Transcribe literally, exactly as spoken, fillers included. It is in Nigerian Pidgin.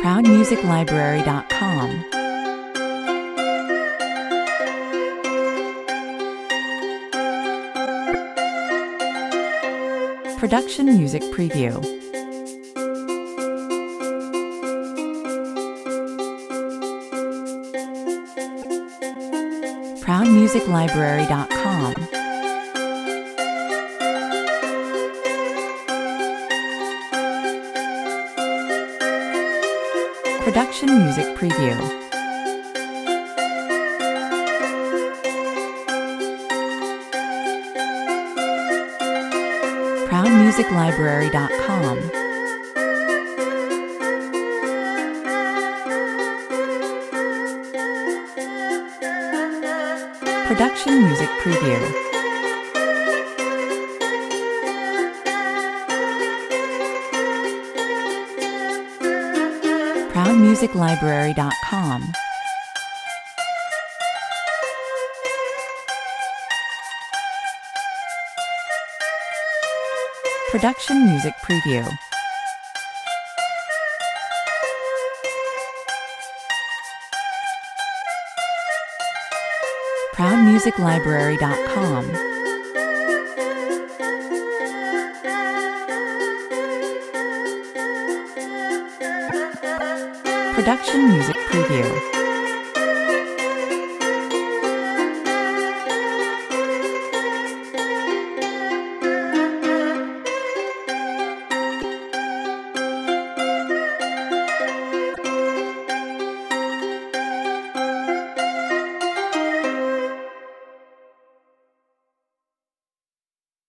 proud music library dot com. Production Music Preview. proud music library dot com. Production Music Preview. proud music library dot com. Production Music Preview. proud music library dot com. Production Music Preview. proud music library dot com. Production Music Preview.